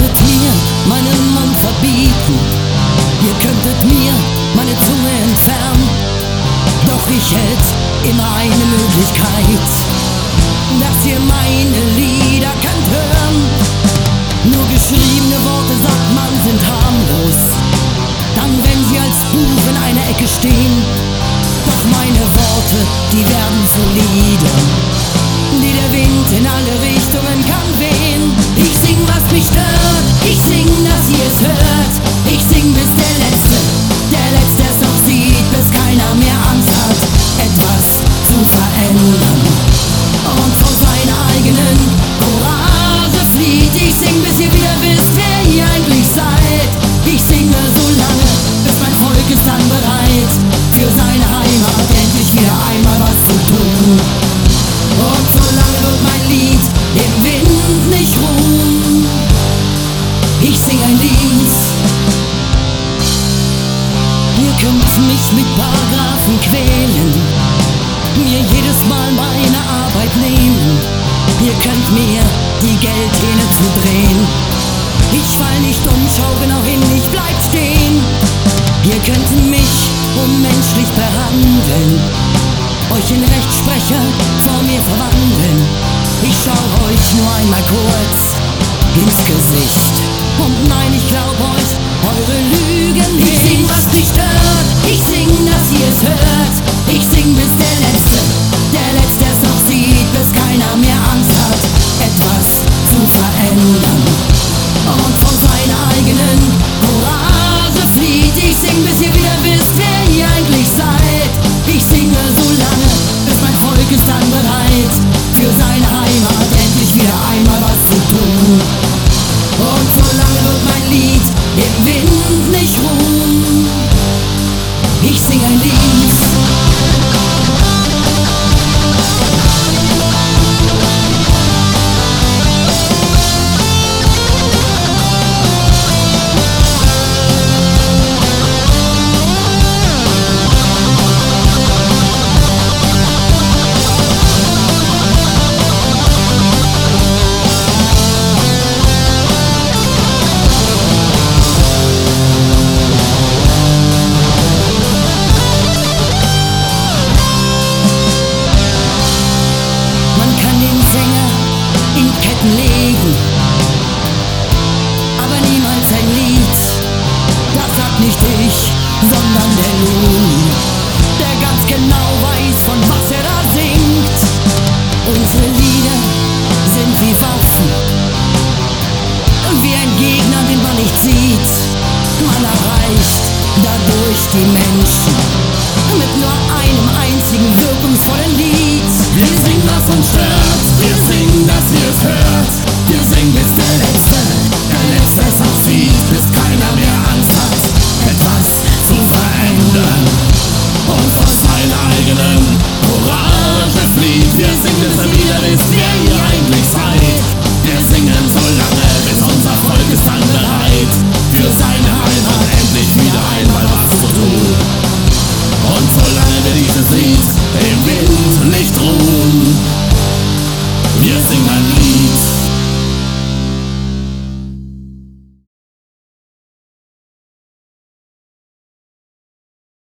könntet mir meinen Mund verbieten, ihr könntet mir meine Zunge entfernen, doch ich hätte immer eine Möglichkeit, dass ihr meine Lieder könnt hören. Nur geschriebene Worte, sagt man, sind harmlos, dann wenn sie als Buch in einer Ecke stehen. Doch meine Worte, die werden zu Liedern, die der Wind in alle Richtungen kann wehen. Ich sing, was mich stört, ich sing, dass ihr es hört. Ich sing, bis der Letzte es noch sieht, bis keiner mehr Angst hat, etwas zu verändern und vor seiner eigenen Courage flieht. Ich sing, bis ihr wieder wisst, wer ihr eigentlich seid. Ich singe so lange, bis mein Volk ist dann bereit, für seine Heimat endlich wieder einmal was zu tun. Und so lange wird mein Lied im Wind nicht ruhen. Ich sing ein Lied. Ihr könnt mich mit Paragraphen quälen, mir jedes Mal meine Arbeit nehmen. Ihr könnt mir die Geldhähne zudrehen. Ich fall nicht um, schau genau hin, ich bleib stehen. Ihr könnt mich unmenschlich behandeln, euch in Rechtsprecher vor mir verwandeln. Ich schau euch nur einmal kurz ins Gesicht. Und nein, ich glaub euch eure Lügen nicht. Ich sing, was mich stört, ich sing, dass ihr es hört. Ich sing, bis der Letzte es noch sieht, bis keiner mehr Angst hat, etwas zu verändern und vor seiner eigenen Courage flieht. Ich sing, bis ihr wieder wisst, wer ihr eigentlich seid. Ich singe so lange, bis mein Volk ist dann bereit, für seine Heimat endlich wieder einmal was zu tun. Und so lange wird mein Lied im Wind nicht ruhen. Ich sing ein Lied. Legen, aber niemals ein Lied. Das sagt nicht ich, sondern der Lohn, der ganz genau weiß, von was er da singt. Unsere Lieder sind wie Waffen, wie ein Gegner, den man nicht sieht. Man erreicht dadurch die Menschen mit nur einem einzigen wirkungsvollen Lied. Wir singen, was uns stört, wir singen, dass ihr es hört. Wir singen, bis der Letzte es noch sieht, bis keiner mehr Angst hat, etwas zu verändern und vor seiner eigenen Courage flieht. Wir singen, bis ihr wieder wisst, wer ihr eigentlich seid. Wir singen so lange, bis unser Volk ist dann bereit, für seine Heimat endlich wieder einmal was zu tun. Und solange wir dieses Lied im